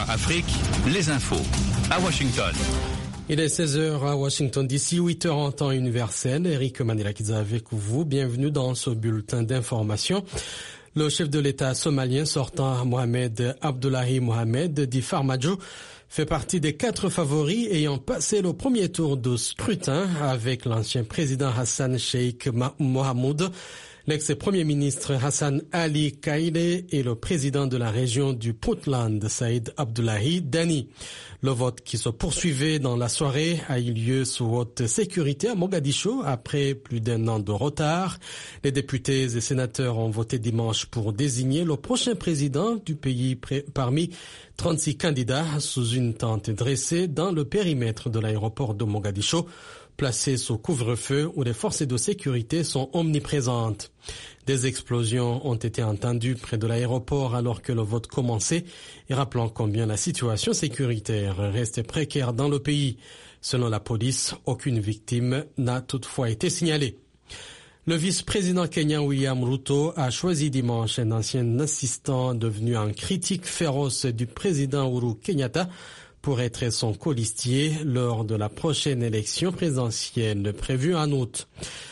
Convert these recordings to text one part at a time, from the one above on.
Afrique, les infos. À Washington. Il est 16h à Washington DC, 8h en temps universel. Eric Manilakidze avec vous. Bienvenue dans ce bulletin d'information. Le chef de l'État somalien sortant, Mohamed Abdullahi Mohamed, dit Farmajo, fait partie des 4 favoris ayant passé le premier tour de scrutin avec l'ancien président Hassan Sheikh Mohamud, l'ex-premier ministre Hassan Ali Kaïle et le président de la région du Puntland, Saïd Abdullahi Dani. Le vote qui se poursuivait dans la soirée a eu lieu sous haute sécurité à Mogadiscio après plus d'1 an de retard. Les députés et sénateurs ont voté dimanche pour désigner le prochain président du pays parmi 36 candidats sous une tente dressée dans le périmètre de l'aéroport de Mogadiscio, placé sous couvre-feu où les forces de sécurité sont omniprésentes. Des explosions ont été entendues près de l'aéroport alors que le vote commençait et rappelant combien la situation sécuritaire reste précaire dans le pays. Selon la police, aucune victime n'a toutefois été signalée. Le vice-président kenyan William Ruto a choisi dimanche un ancien assistant devenu un critique féroce du président Uhuru Kenyatta pour être son colistier lors de la prochaine élection présidentielle prévue en août.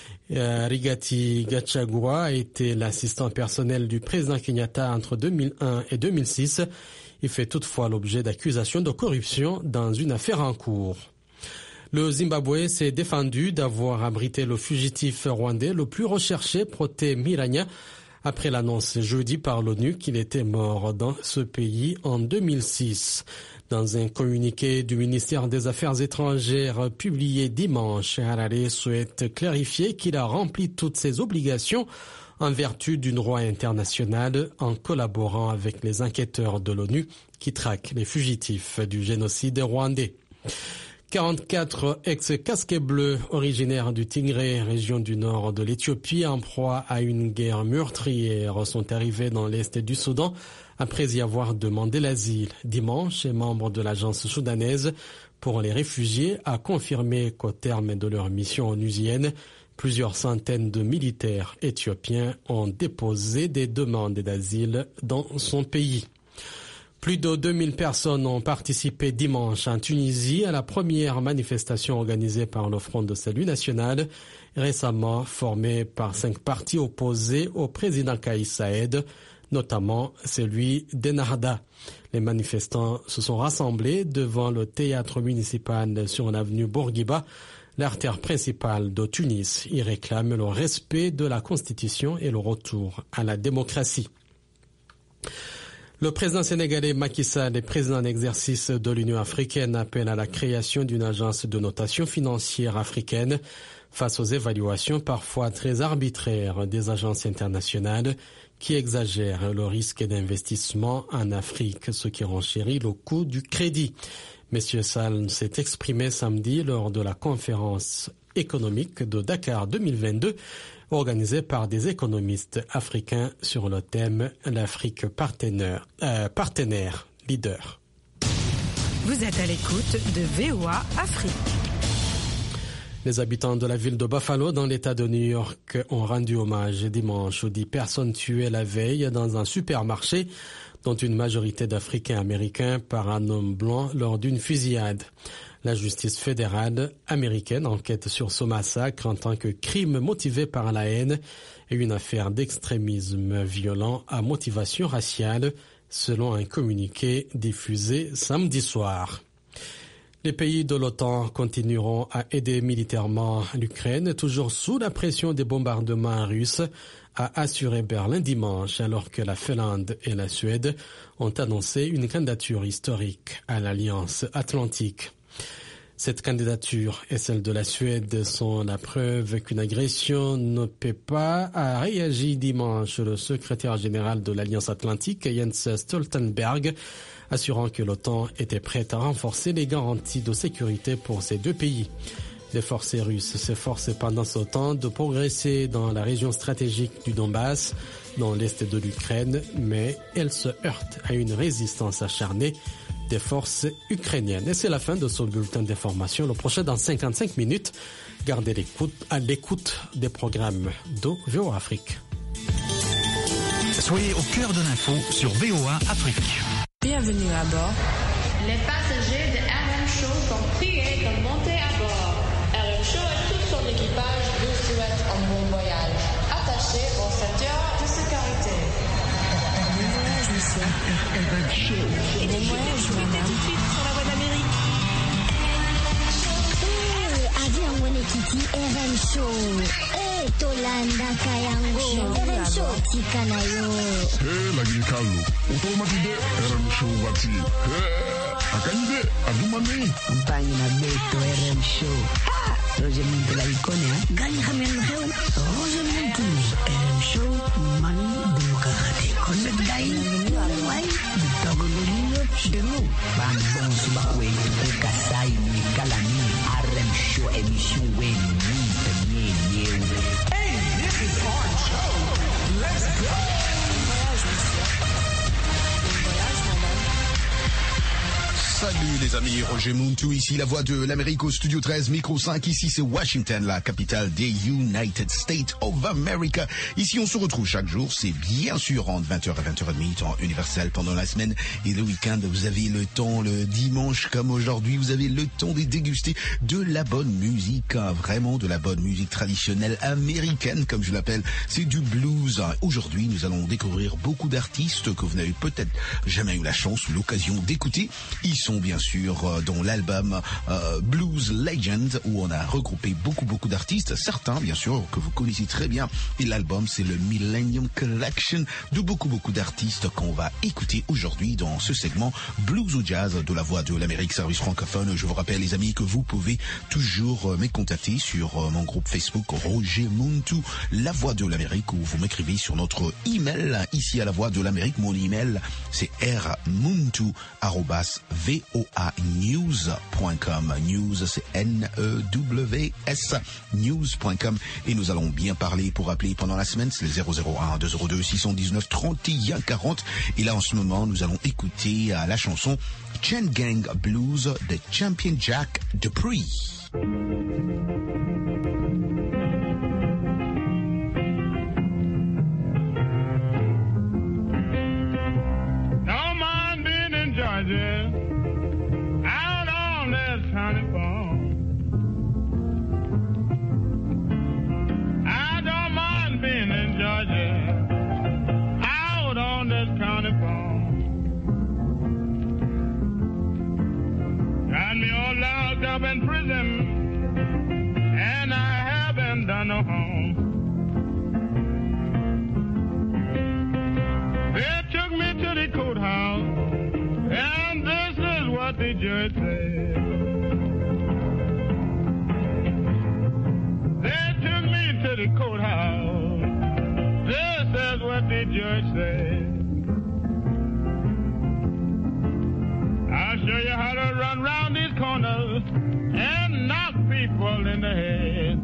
Rigathi Gachagua a été l'assistant personnel du président Kenyatta entre 2001 et 2006. Il fait toutefois l'objet d'accusations de corruption dans une affaire en cours. Le Zimbabwe s'est défendu d'avoir abrité le fugitif rwandais le plus recherché, Protais Miranya, après l'annonce jeudi par l'ONU qu'il était mort dans ce pays en 2006. Dans un communiqué du ministère des Affaires étrangères publié dimanche, Harare souhaite clarifier qu'il a rempli toutes ses obligations en vertu du droit international en collaborant avec les enquêteurs de l'ONU qui traquent les fugitifs du génocide rwandais. 44 ex-casquets bleus originaires du Tigré, région du nord de l'Éthiopie, en proie à une guerre meurtrière, sont arrivés dans l'est du Soudan après y avoir demandé l'asile. Dimanche, un membre de l'agence soudanaise pour les réfugiés a confirmé qu'au terme de leur mission onusienne, plusieurs centaines de militaires éthiopiens ont déposé des demandes d'asile dans son pays. Plus de 2000 personnes ont participé dimanche en Tunisie à la première manifestation organisée par le Front de Salut National, récemment formé par 5 partis opposés au président Kais Saied, notamment celui d'Ennahda. Les manifestants se sont rassemblés devant le théâtre municipal sur l'avenue Bourguiba, l'artère principale de Tunis. Ils réclament le respect de la Constitution et le retour à la démocratie. Le président sénégalais Macky Sall et président en exercice de l'Union africaine appellent à la création d'une agence de notation financière africaine face aux évaluations parfois très arbitraires des agences internationales qui exagèrent le risque d'investissement en Afrique, ce qui renchérit le coût du crédit. Monsieur Sall s'est exprimé samedi lors de la conférence économique de Dakar 2022 organisée par des économistes africains sur le thème « L'Afrique partenaire leader ». Vous êtes à l'écoute de VOA Afrique. Les habitants de la ville de Buffalo, dans l'État de New York, ont rendu hommage dimanche aux 10 personnes tuées la veille dans un supermarché, dont une majorité d'Africains-Américains par un homme blanc lors d'une fusillade. La justice fédérale américaine enquête sur ce massacre en tant que crime motivé par la haine et une affaire d'extrémisme violent à motivation raciale, selon un communiqué diffusé samedi soir. Les pays de l'OTAN continueront à aider militairement l'Ukraine, toujours sous la pression des bombardements russes, a assuré Berlin dimanche, alors que la Finlande et la Suède ont annoncé une candidature historique à l'Alliance Atlantique. Cette candidature et celle de la Suède sont la preuve qu'une agression ne paie pas, a réagi dimanche le secrétaire général de l'Alliance Atlantique, Jens Stoltenberg, assurant que l'OTAN était prête à renforcer les garanties de sécurité pour ces 2 pays. Les forces russes s'efforcent pendant ce temps de progresser dans la région stratégique du Donbass, dans l'est de l'Ukraine, mais elles se heurtent à une résistance acharnée des forces ukrainiennes. Et c'est la fin de ce bulletin d'information. Le prochain dans 55 minutes. Gardez à l'écoute des programmes de VOA Afrique. Soyez au cœur de l'info sur VOA Afrique. Bienvenue à bord. les passagers de RM Show sont priés de monter à bord. RM Show et tout son équipage vous souhaitent un bon voyage. Attachez vos ceintures de sécurité. RM Show. Et les voyages, madame. Tout de suite sur la voie d'Amérique. Avion Wenekiti RM Show. Tolanda Kayango. RM Show Tikanayo. Lagi kalu. Automatide RM Show wati. Akande adumani. Campagne na beto RM Show. Roger Muntu la icone, Gani Hamel Heu. Roger Muntu. RM Show mani demokrate. Connect dai. Wai. Togolino chenu. Bambon subakwe. Kasai ni kalani. RM Show émission wen ni premier year. Hey, this is our show. Let's go. Salut les amis, Roger Muntu ici, la voix de l'Amérique au studio 13, micro 5, ici c'est Washington, la capitale des United States of America. Ici on se retrouve chaque jour, c'est bien sûr entre 20h et 20h30, temps universel pendant la semaine et le week-end. Vous avez le temps, le dimanche comme aujourd'hui, vous avez le temps de déguster de la bonne musique, vraiment de la bonne musique traditionnelle américaine comme je l'appelle, c'est du blues. Aujourd'hui nous allons découvrir beaucoup d'artistes que vous n'avez peut-être jamais eu la chance ou l'occasion d'écouter. Ils sont bien sûr dans l'album Blues Legend où on a regroupé beaucoup d'artistes, certains bien sûr que vous connaissez très bien, et l'album c'est le Millennium Collection de beaucoup d'artistes qu'on va écouter aujourd'hui dans ce segment Blues ou Jazz de la voix de l'Amérique service francophone. Je vous rappelle les amis que vous pouvez toujours me contacter sur mon groupe Facebook Roger Muntu, la voix de l'Amérique, ou vous m'écrivez sur notre email ici à la voix de l'Amérique. Mon email c'est rmuntu@voanews.com. News c'est N-E-W-S news.com, et nous allons bien parler. Pour appeler pendant la semaine c'est le 001-202-619-3140, et là en ce moment nous allons écouter la chanson Chain Gang Blues de Champion Jack Dupree. Out on that sunny farm, I don't mind being in Georgia. Out on this county farm, got me all locked up in prison, and I haven't done no harm. They took me to the courthouse, and this is what the judge said. They took me to the courthouse. This is what the judge said. I'll show you how to run round these corners and knock people in the head.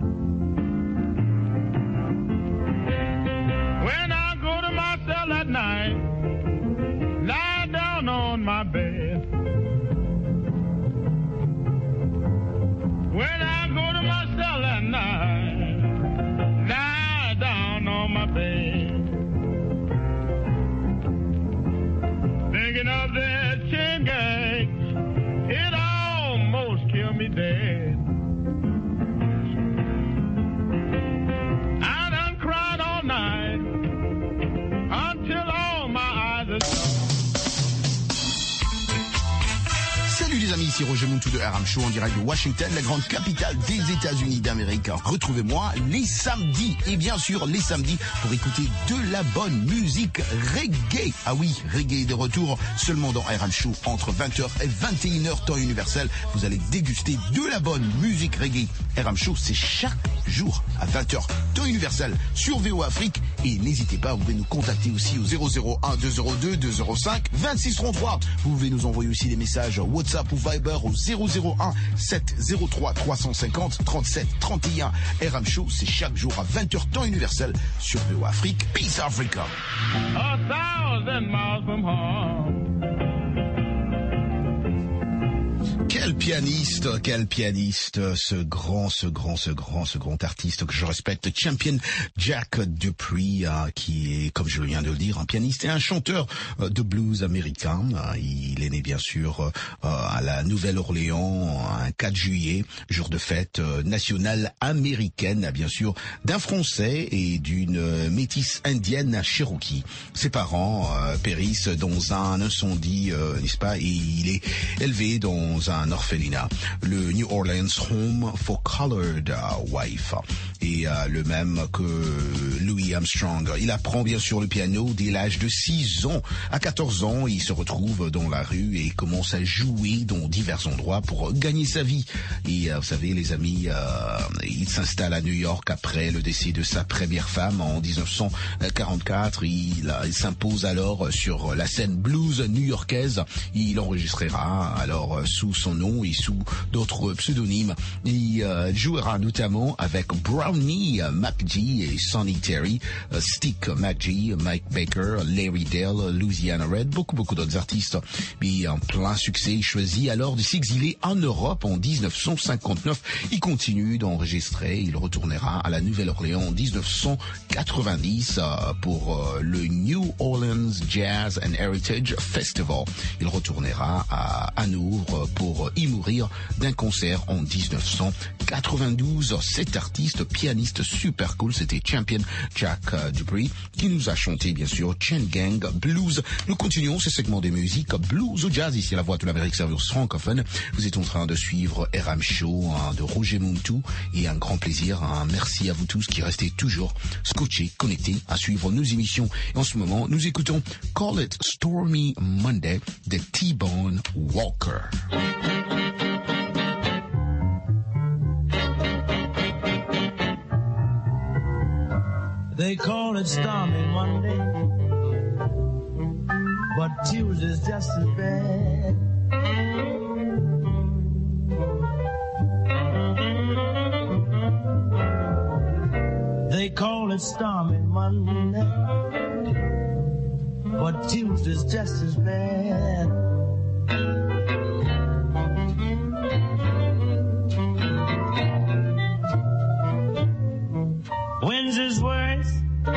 When I go to my cell at night, lie down on my bed. When I go to my cell at night, lie down on my bed. Thinking of that chain gang, it almost killed me dead. I done cried all night until all my eyes are gone. Salut les amis, ici Roger Muntu de RM Show en direct de Washington, la grande capitale des États-Unis d'Amérique. Retrouvez-moi les samedis, et bien sûr les samedis, pour écouter de la bonne musique reggae. Ah oui, reggae de retour seulement dans RM Show entre 20h et 21h temps universel. Vous allez déguster de la bonne musique reggae. RM Show, c'est chaque jour à 20h temps universel sur VOA Afrique. Et n'hésitez pas, vous pouvez nous contacter aussi au 001-202-205-2633. Vous pouvez nous envoyer aussi des messages WhatsApp ou Viber au 001-703-350-37-31. RM Show, c'est chaque jour à 20h temps universel sur VOA Afrique. Peace Africa. 1,000 miles from home. Quel Quel pianiste, ce grand artiste que je respecte, Champion Jack Dupree, qui est, comme je viens de le dire, un pianiste et un chanteur de blues américain. Il est né bien sûr à la Nouvelle-Orléans un 4 juillet, jour de fête nationale américaine, bien sûr, d'un Français et d'une métisse indienne Cherokee. Ses parents périssent dans un incendie, n'est-ce pas, et il est élevé dans un orphelinat, le New Orleans Home for Colored Wife, et le même que Louis Armstrong. Il apprend bien sûr le piano dès l'âge de 6 ans. À 14 ans, il se retrouve dans la rue et commence à jouer dans divers endroits pour gagner sa vie. Et vous savez les amis, il s'installe à New York après le décès de sa première femme en 1944. Il s'impose alors sur la scène blues new-yorkaise. Il enregistrera alors sous son nom et sous d'autres pseudonymes. Il jouera notamment avec Brownie McGee et Sonny Terry, Stick McGee, Mike Baker, Larry Dale, Louisiana Red, beaucoup d'autres artistes. Mais en plein succès, il choisit alors de s'exiler en Europe en 1959. Il continue d'enregistrer. Il retournera à la Nouvelle-Orléans en 1990 pour le New Orleans Jazz and Heritage Festival. Il retournera à Hanovre pour y mourir d'un cancer en 1992. Cet artiste, pianiste super cool, c'était Champion Jack Dupree qui nous a chanté bien sûr Chain Gang Blues. Nous continuons ce segment des musiques blues ou jazz ici à la Voix de l'Amérique service francophone. Vous êtes en train de suivre RM Show de Roger Muntu et un grand plaisir. Merci à vous tous qui restez toujours scotchés, connectés à suivre nos émissions. Et en ce moment, nous écoutons Call It Stormy Monday de T-Bone Walker. They call it stormy Monday, but Tuesday's just as bad. They call it stormy Monday, but Tuesday's just as bad. Wednesday's worse,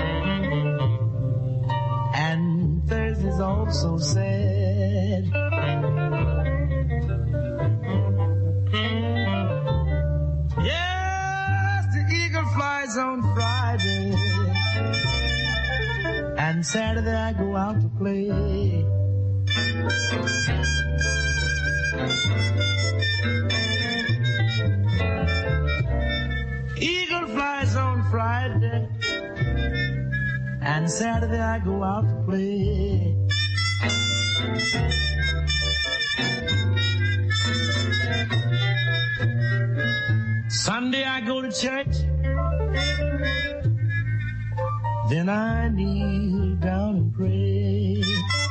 and Thursday's also sad. Yes, the eagle flies on Friday, and Saturday I go out to play. Eagle flies on Friday, and Saturday I go out to play. Sunday I go to church, then I kneel down and pray.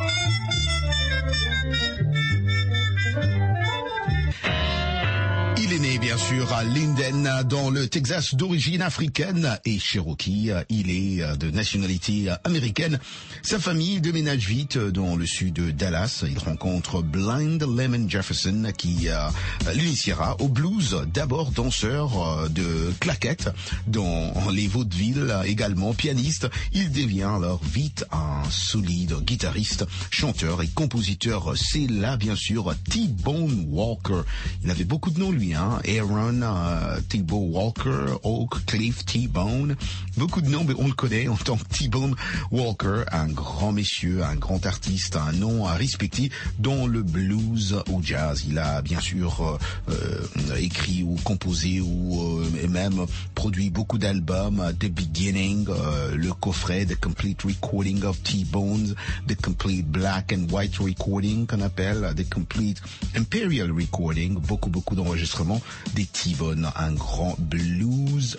Il est né bien sûr à Linden dans le Texas d'origine africaine et Cherokee. Il est de nationalité américaine. Sa famille déménage vite dans le sud de Dallas. Il rencontre Blind Lemon Jefferson qui l'initiera au blues, d'abord danseur de claquettes dans les vaudevilles, également pianiste. Il devient alors vite un solide guitariste, chanteur et compositeur. C'est là bien sûr T-Bone Walker. Il avait beaucoup de noms lui, hein. Aaron, T-Bone Walker, Oak, Cliff, T-Bone. Beaucoup de noms, mais on le connaît en tant que T-Bone Walker. Un grand monsieur, un grand artiste, un nom à respecter dans le blues ou jazz. Il a bien sûr écrit ou composé ou même produit beaucoup d'albums. The Beginning, le coffret The Complete Recording of T-Bones, The Complete Black and White Recording qu'on appelle, The Complete Imperial Recording. Beaucoup d'enregistrements justement des T-Bone, un grand blues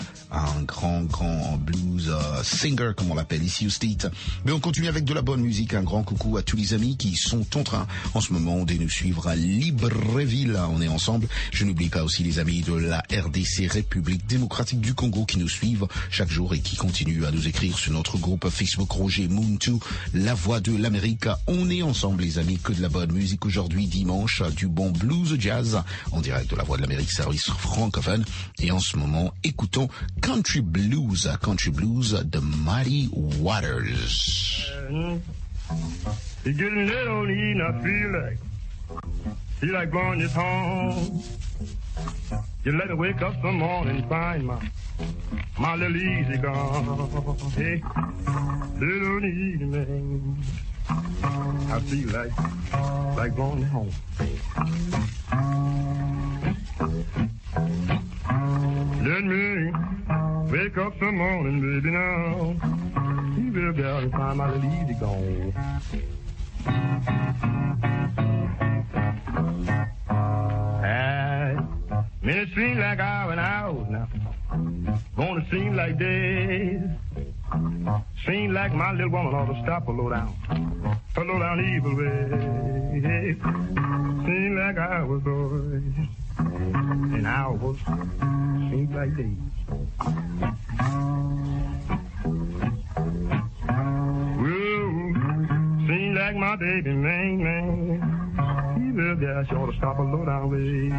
singer comme on l'appelle ici au State. Mais on continue avec de la bonne musique. Un grand coucou à tous les amis qui sont en train en ce moment de nous suivre à Libreville. On est ensemble. Je n'oublie pas aussi les amis de la RDC, République démocratique du Congo, qui nous suivent chaque jour et qui continuent à nous écrire sur notre groupe Facebook Roger Muntu, la voix de l'Amérique. On est ensemble les amis, que de la bonne musique aujourd'hui, dimanche, du bon blues jazz en direct de la voix de l'Amérique, service francophone. Et en ce moment, écoutons Country Blues de Muddy Waters. It's getting late on the evening, I feel like blowing this horn. You let me wake up some morning and find my little easy gone. Hey, little evening, I feel like going home. Let me wake up some morning, baby, now. You will be out and find my little easy gone. Man, it seems like hours and hours now. Gonna seem like days. Seems like my little woman ought to stop a low down evil way. Seems like hours, boy, and hours seems like days. Seems like my baby, man, he will get sure to stop a low down way.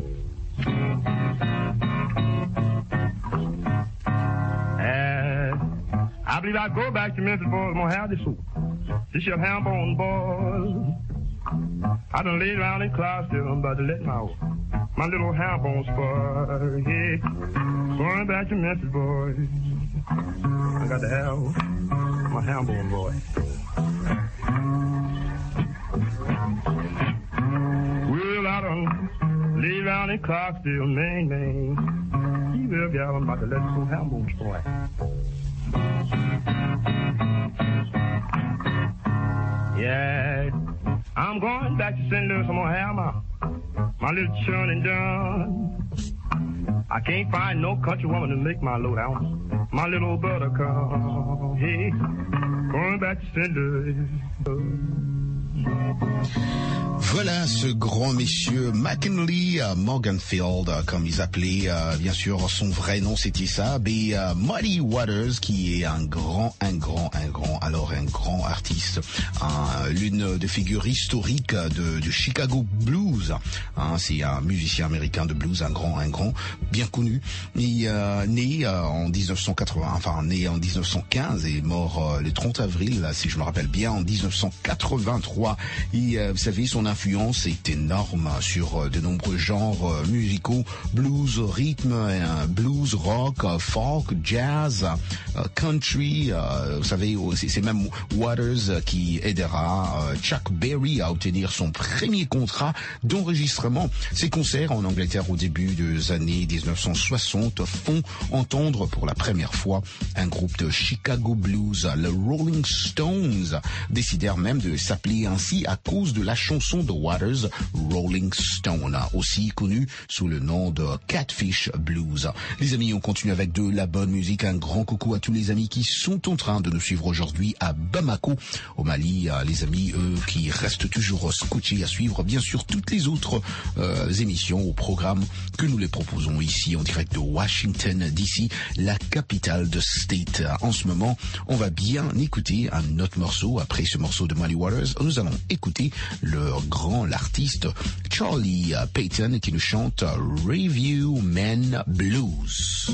I believe I'll go back to Memphis, boys, I'm gonna have this soup. This your ham bone, boys. I done laid around in Clarksville, I'm about to let my little ham bones spoil. Yeah, going back to Memphis, boys. I got to have my ham bone, boy. Well, I done laid around in Clarksville, man. He will be out, I'm about to let some ham bones spoil. Yeah, I'm going back to St. Louis. I'm gonna have my little churning done. I can't find no country woman to make my load out. My little buttercup. Hey, going back to St. Louis. Voilà ce grand monsieur McKinley Morganfield, comme ils appelaient, bien sûr son vrai nom c'était ça, mais Muddy Waters qui est un grand artiste, l'une des figures historiques de Chicago Blues. C'est un musicien américain de blues, un grand, bien connu. Il né en 1915 et mort le 30 avril, si je me rappelle bien, en 1983. Et vous savez, son influence est énorme sur de nombreux genres musicaux, blues, rythme, blues, rock, folk, jazz, country. Vous savez, c'est même Waters qui aidera Chuck Berry à obtenir son premier contrat d'enregistrement. Ses concerts en Angleterre au début des années 1960 font entendre pour la première fois un groupe de Chicago Blues, le Rolling Stones, décidèrent même de s'appeler ainsi à cause de la chanson de Waters, Rolling Stone, aussi connue sous le nom de Catfish Blues. Les amis, on continue avec de la bonne musique. Un grand coucou à tous les amis qui sont en train de nous suivre aujourd'hui à Bamako, au Mali. Les amis, eux, qui restent toujours scotchés à suivre, bien sûr, toutes les autres émissions au programme que nous les proposons ici en direct de Washington DC, la capitale de State. En ce moment, on va bien écouter un autre morceau. Après ce morceau de Muddy Waters, nous allons écouter l'artiste Charlie Payton qui nous chante Review Men Blues.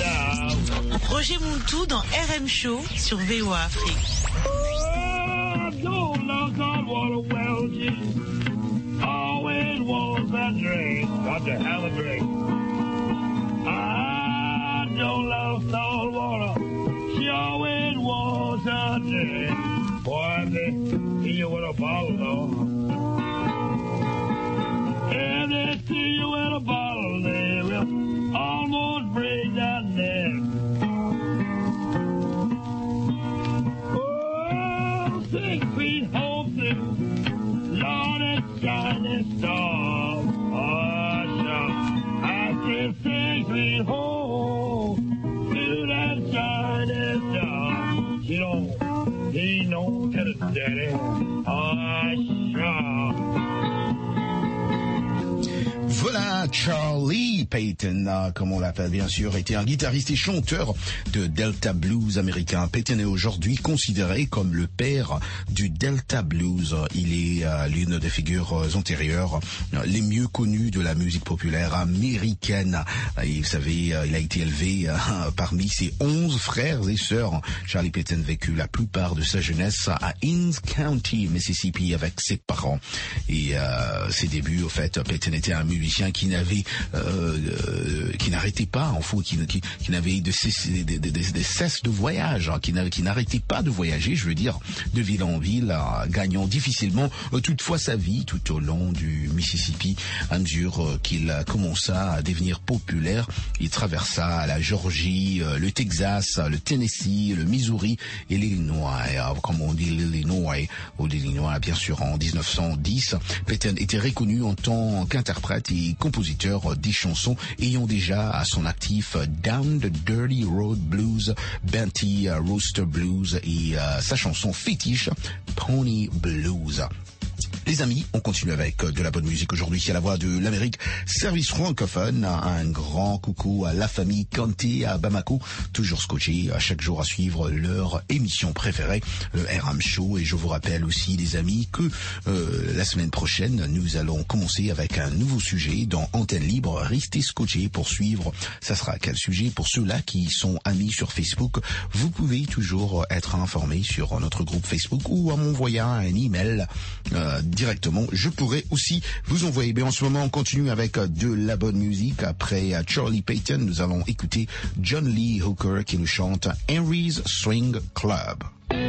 Roger Muntu dans RM Show sur VOA Afrique. Oh, Joe loves hot water, well, she always wants a drink. Got to have a drink. Joe loves salt water. She always wants a drink. Boy, they see you with a bottle, though. If they see you with a bottle, they will almost break that neck. Oh, 6 feet homesick, Lord, it's shining star. Oh, sure. I said 6 feet home to that shining star. He don't tell it, Daddy. Oh, sure. Voilà, Charlie Payton, comme on l'appelle bien sûr, était un guitariste et chanteur de Delta Blues américain. Payton est aujourd'hui considéré comme le père du Delta Blues. Il est l'une des figures antérieures les mieux connues de la musique populaire américaine. Et vous savez, il a été élevé parmi ses 11 frères et sœurs. Charlie Payton vécut la plupart de sa jeunesse à Innes County, Mississippi, avec ses parents. Et ses débuts, au fait, Payton était un musicien qui n'arrêtait pas, en fait, qui n'avait de cesse de voyage, qui n'arrêtait pas de voyager, je veux dire, de ville en ville, gagnant difficilement toutefois sa vie tout au long du Mississippi. À mesure qu'il commença à devenir populaire, il traversa la Géorgie, le Texas, le Tennessee, le Missouri et l'Illinois, comme on dit l'Illinois, ou l'Illinois bien sûr. En 1910, Payton était reconnu en tant qu'interprète et compositeur des chansons ayant déjà à son actif Down the Dirty Road Blues, Benty Rooster Blues et sa chanson fétiche Pony Blues. Les amis, on continue avec de la bonne musique aujourd'hui à la voix de l'Amérique, service francophone. Un grand coucou à la famille Kanté à Bamako, toujours scotché à chaque jour à suivre leur émission préférée, le RM Show. Et je vous rappelle aussi, les amis, que la semaine prochaine, nous allons commencer avec un nouveau sujet dans Antenne Libre. Restez scotchés pour suivre. Ça sera quel sujet? Pour ceux-là qui sont amis sur Facebook, vous pouvez toujours être informés sur notre groupe Facebook ou en m'envoyant un email directement. Je pourrais aussi vous envoyer. Mais en ce moment, on continue avec de la bonne musique. Après Charlie Payton, nous allons écouter John Lee Hooker qui nous chante Henry's Swing Club.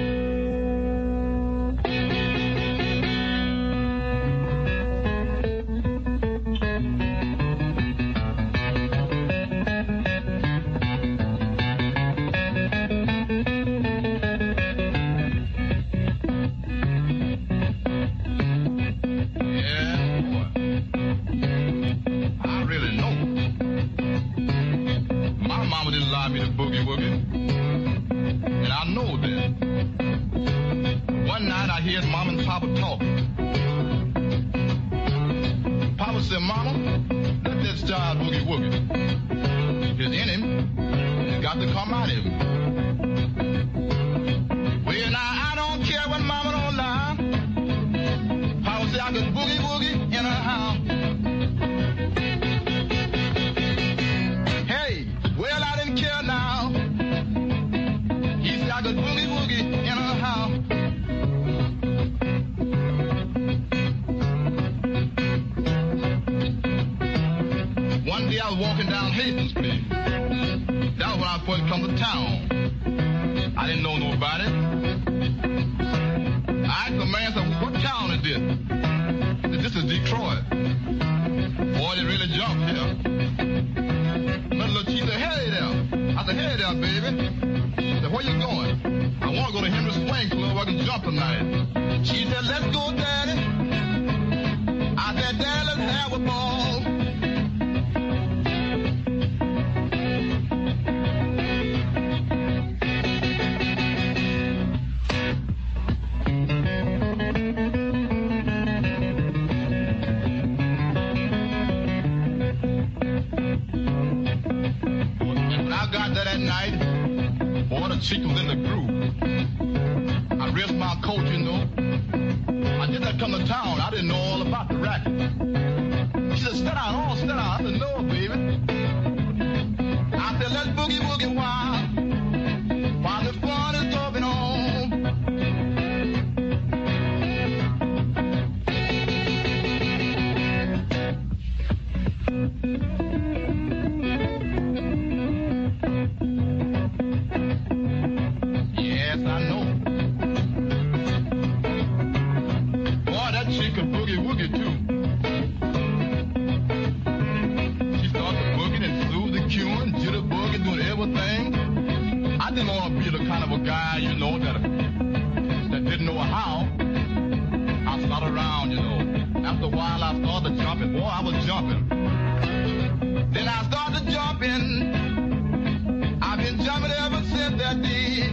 Chick was in the groove. I risked my coat, you know. I did not come to town. I didn't know all about the racket. She said, sit down, sit down. I said, no, baby. I said, let's boogie, boogie, while the fun is going on. didn't want to be the kind of a guy, you know, that didn't know how. I started around, you know. After a while, I started jumping. Boy, I was jumping. Then I started jumping. I've been jumping ever since that day.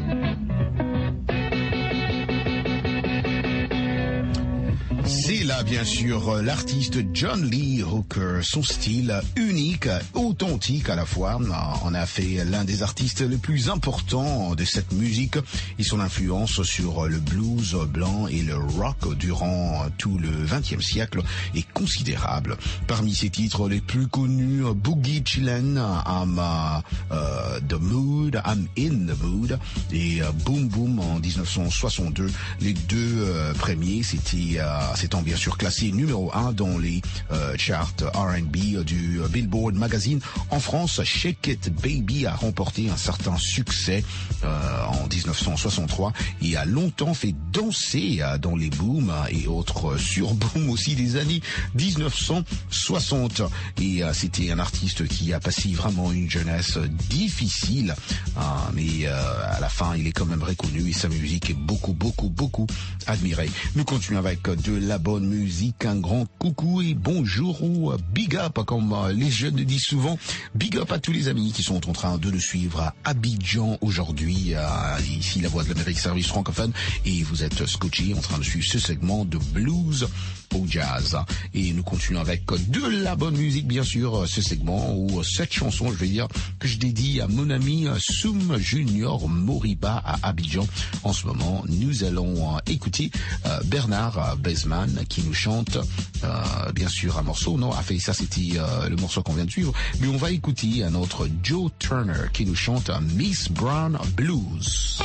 C'est là, bien sûr, l'artiste John Lee Hooker. Son style unique, authentique à la fois. On a fait l'un des artistes les plus importants de cette musique et son influence sur le blues blanc et le rock durant tout le XXe siècle est considérable. Parmi ses titres les plus connus, Boogie Chillin', I'm the Mood, I'm in the Mood et Boom Boom en 1962. Les deux premiers, s'étant bien sûr classé numéro 1 dans les charts R&B du Billboard Magazine. En France, Shake It Baby a remporté un certain succès en 1963 et a longtemps fait danser dans les booms et autres surbooms aussi des années 1960. Et c'était un artiste qui a passé vraiment une jeunesse difficile, mais à la fin, il est quand même reconnu et sa musique est beaucoup admirée. Nous continuons avec de la bonne musique, un grand coucou et bonjour ou big up, comme les jeunes disent souvent. Big up à tous les amis qui sont en train de nous suivre à Abidjan aujourd'hui, ici la Voix de l'Amérique, service francophone, et vous êtes scotchés en train de suivre ce segment de blues au jazz. Et nous continuons avec de la bonne musique, bien sûr, ce segment ou cette chanson, je vais dire, que je dédie à mon ami Soum Junior Moriba à Abidjan. En ce moment, nous allons écouter Bernard Bezman qui nous chante bien sûr un morceau, non, ça c'était le morceau qu'on vient de suivre, mais on va écouter un autre Joe Turner qui nous chante Miss Brown Blues.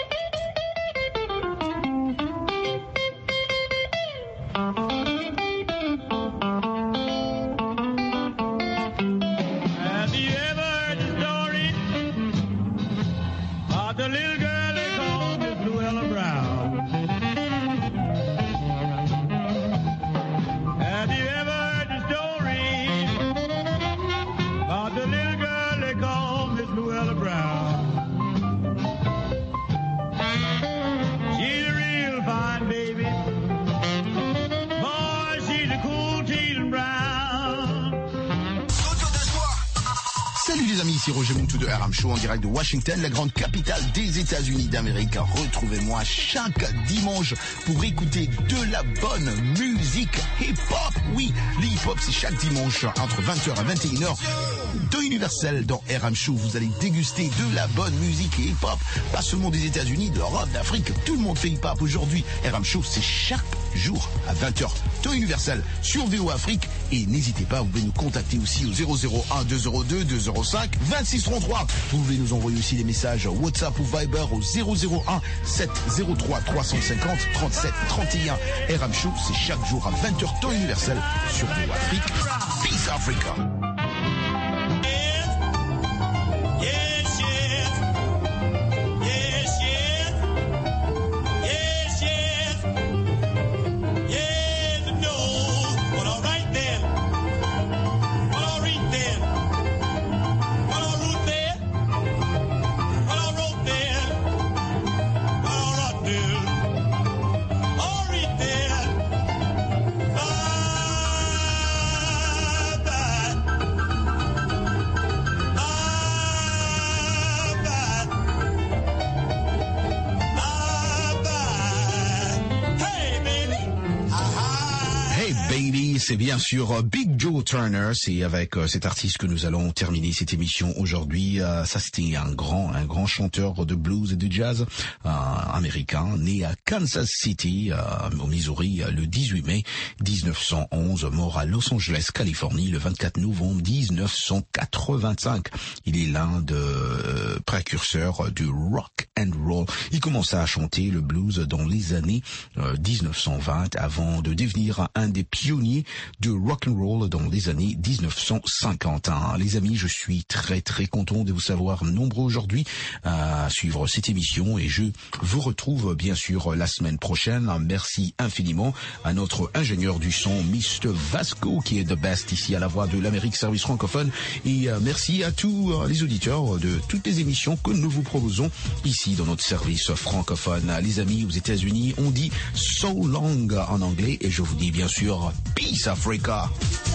Roger Montou de RM Show en direct de Washington, la grande capitale des États-Unis d'Amérique. Retrouvez-moi chaque dimanche pour écouter de la bonne musique hip-hop. Oui, le hip-hop c'est chaque dimanche entre 20h et 21h de Universel dans RM Show. Vous allez déguster de la bonne musique hip-hop, pas seulement des États-Unis, d'Europe, d'Afrique. Tout le monde fait hip-hop aujourd'hui. RM Show c'est chaque jour à 20h de Universel sur VO Afrique. Et n'hésitez pas, vous pouvez nous contacter aussi au 001 202 205 2633. Vous pouvez nous envoyer aussi des messages WhatsApp ou Viber au 001 703 350 37 31. RM Show, c'est chaque jour à 20h temps universel sur VO Afrique. Peace Africa. C'est bien sûr Big Joe Turner, c'est avec cet artiste que nous allons terminer cette émission aujourd'hui. Ça c'était un grand chanteur de blues et de jazz américain, né à Kansas City, au Missouri, le 18 mai 1911, mort à Los Angeles, Californie, le 24 novembre 1985. Il est l'un des précurseurs du rock and roll. Il commença à chanter le blues dans les années 1920 avant de devenir un des pionniers de rock'n'roll dans les années 1951. Les amis, je suis très très content de vous savoir nombreux aujourd'hui à suivre cette émission et je vous retrouve bien sûr la semaine prochaine. Merci infiniment à notre ingénieur du son, Mr. Vasco, qui est the best ici à la Voix de l'Amérique service francophone, et merci à tous les auditeurs de toutes les émissions que nous vous proposons ici dans notre service francophone. Les amis, aux États-Unis, on dit so long en anglais et je vous dis bien sûr peace Africa.